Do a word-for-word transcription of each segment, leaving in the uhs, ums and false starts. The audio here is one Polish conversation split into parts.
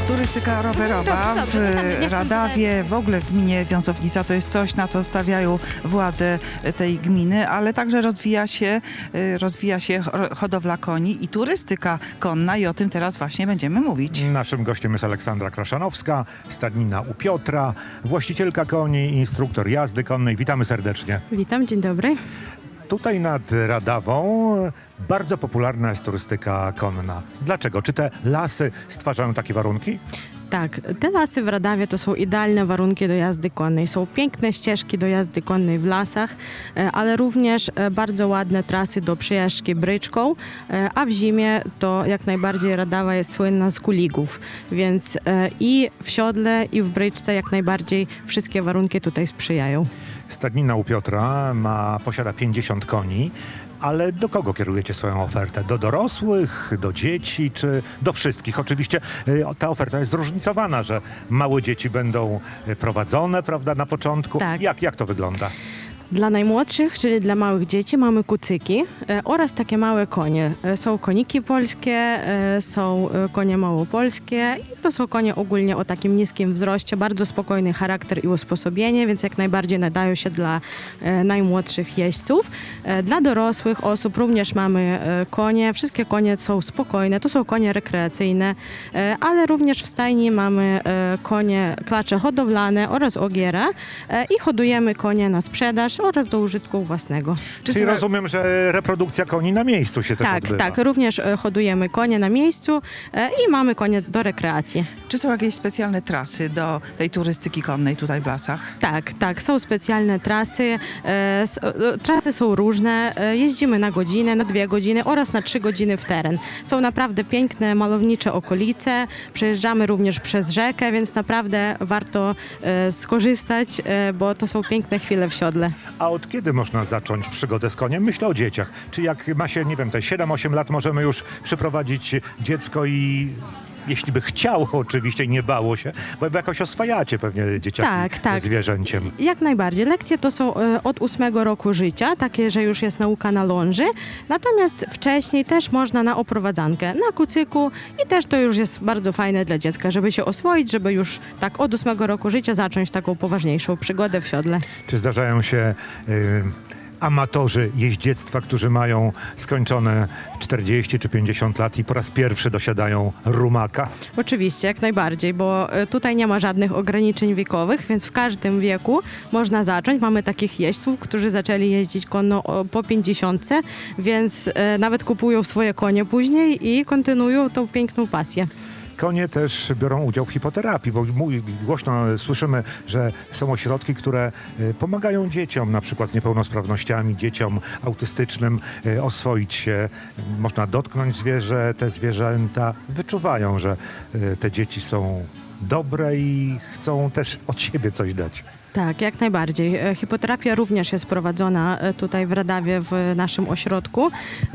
Turystyka rowerowa Dobrze, dobrze, to tam w niech pan Radawie, w ogóle w gminie Wiązownica to jest coś, na co stawiają władze tej gminy, ale także rozwija się, y, rozwija się hodowla koni i turystyka konna i o tym teraz właśnie będziemy mówić. Naszym gościem jest Aleksandra Kraszanowska, stadnina u Piotra, właścicielka koni, instruktor jazdy konnej. Witamy serdecznie. Witam, dzień dobry. Tutaj nad Radawą bardzo popularna jest turystyka konna. Dlaczego? Czy te lasy stwarzają takie warunki? Tak, te lasy w Radawie to są idealne warunki do jazdy konnej. Są piękne ścieżki do jazdy konnej w lasach, ale również bardzo ładne trasy do przejażdżki bryczką, a w zimie to jak najbardziej Radawa jest słynna z kuligów, więc i w siodle, i w bryczce jak najbardziej wszystkie warunki tutaj sprzyjają. Stadnina u Piotra ma, posiada pięćdziesiąt koni, ale do kogo kierujecie swoją ofertę? Do dorosłych, do dzieci, czy do wszystkich? Oczywiście y, ta oferta jest zróżnicowana, że małe dzieci będą y, prowadzone, prawda, na początku. Tak. Jak, jak to wygląda? Dla najmłodszych, czyli dla małych dzieci, mamy kucyki e, oraz takie małe konie. E, są koniki polskie, e, są e, konie małopolskie i to są konie ogólnie o takim niskim wzroście, bardzo spokojny charakter i usposobienie, więc jak najbardziej nadają się dla e, najmłodszych jeźdźców. E, dla dorosłych osób również mamy e, konie. Wszystkie konie są spokojne, to są konie rekreacyjne, e, ale również w stajni mamy e, konie, klacze hodowlane oraz ogiera e, i hodujemy konie na sprzedaż oraz do użytku własnego. Czyli są- rozumiem, że reprodukcja koni na miejscu się też Tak, odbywa. tak. Również e, hodujemy konie na miejscu e, i mamy konie do rekreacji. Czy są jakieś specjalne trasy do tej turystyki konnej tutaj w lasach? Tak, tak. Są specjalne trasy. E, s, e, trasy są różne. E, jeździmy na godzinę, na dwie godziny oraz na trzy godziny w teren. Są naprawdę piękne, malownicze okolice. Przejeżdżamy również przez rzekę, więc naprawdę warto e, skorzystać, e, bo to są piękne chwile w siodle. A od kiedy można zacząć przygodę z koniem? Myślę o dzieciach. Czy jak ma się, nie wiem, te siedem osiem lat, możemy już przyprowadzić dziecko i... Jeśli by chciało oczywiście i nie bało się, bo jakoś oswajacie pewnie dzieciaki Tak, tak. ze zwierzęciem. Jak najbardziej. Lekcje to są e, od ósmego roku życia, takie, że już jest nauka na ląży. Natomiast wcześniej też można na oprowadzankę, na kucyku i też to już jest bardzo fajne dla dziecka, żeby się oswoić, żeby już tak od ósmego roku życia zacząć taką poważniejszą przygodę w siodle. Czy zdarzają się y, amatorzy jeździectwa, którzy mają skończone czterdzieści czy pięćdziesiąt lat i po raz pierwszy dosiadają rumaka? Oczywiście, jak najbardziej, bo e, tutaj nie ma żadnych ograniczeń wiekowych, więc w każdym wieku można zacząć. Mamy takich jeźdźców, którzy zaczęli jeździć konno o, po pięćdziesiątce, więc e, nawet kupują swoje konie później i kontynuują tą piękną pasję. Konie też biorą udział w hipoterapii, bo mój, głośno słyszymy, że są ośrodki, które y, pomagają dzieciom, na przykład z niepełnosprawnościami, dzieciom autystycznym y, oswoić się. Można dotknąć zwierzę, te zwierzęta wyczuwają, że y, te dzieci są dobre i chcą też od siebie coś dać. Tak, jak najbardziej. E, Hipoterapia również jest prowadzona e, tutaj w Radawie w naszym ośrodku,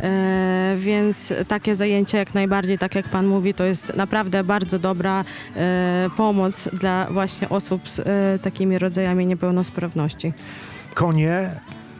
e, więc takie zajęcia jak najbardziej, tak jak Pan mówi, to jest naprawdę bardzo dobra e, pomoc dla właśnie osób z e, takimi rodzajami niepełnosprawności. Konie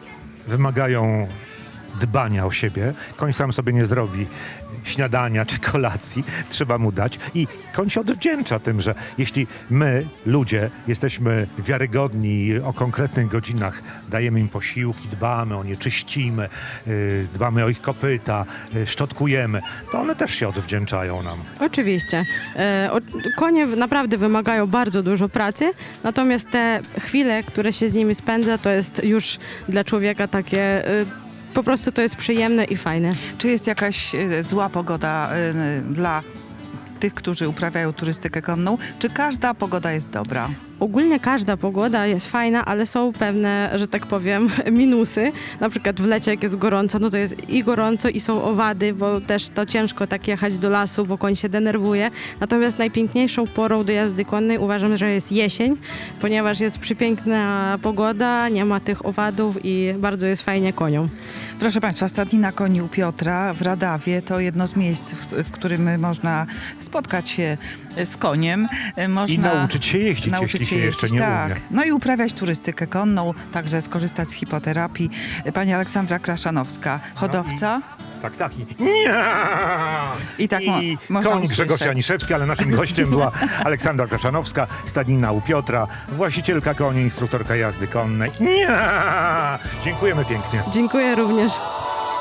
wymagają dbania o siebie. Koń sam sobie nie zrobi śniadania czy kolacji, trzeba mu dać. I koń się odwdzięcza tym, że jeśli my, ludzie, jesteśmy wiarygodni o konkretnych godzinach, dajemy im posiłki, dbamy o nie, czyścimy, yy, dbamy o ich kopyta, yy, szczotkujemy, to one też się odwdzięczają nam. Oczywiście. E, o, konie w- naprawdę wymagają bardzo dużo pracy, natomiast te chwile, które się z nimi spędza, to jest już dla człowieka takie... E, po prostu to jest przyjemne i fajne. Czy jest jakaś e, zła pogoda e, dla tych, którzy uprawiają turystykę konną? Czy każda pogoda jest dobra? Ogólnie każda pogoda jest fajna, ale są pewne, że tak powiem, minusy. Na przykład w lecie, jak jest gorąco, no to jest i gorąco, i są owady, bo też to ciężko tak jechać do lasu, bo koń się denerwuje. Natomiast najpiękniejszą porą do jazdy konnej uważam, że jest jesień, ponieważ jest przepiękna pogoda, nie ma tych owadów i bardzo jest fajnie koniom. Proszę Państwa, stadnina koni u Piotra w Radawie to jedno z miejsc, w, w którym można spotkać się z koniem. Można I nauczyć się jeździć, nauczyć jeśli się jeszcze jeździć, nie tak. umie. No i uprawiać turystykę konną, także skorzystać z hipoterapii. Pani Aleksandra Kraszanowska, hodowca. Tak, tak. I, nie! I tak mo- I można koń usłyszeć. Grzegorz Janiszewski, ale naszym gościem była Aleksandra Kraszanowska, stadnina u Piotra, właścicielka koni, instruktorka jazdy konnej. Nie! Dziękujemy pięknie. Dziękuję również.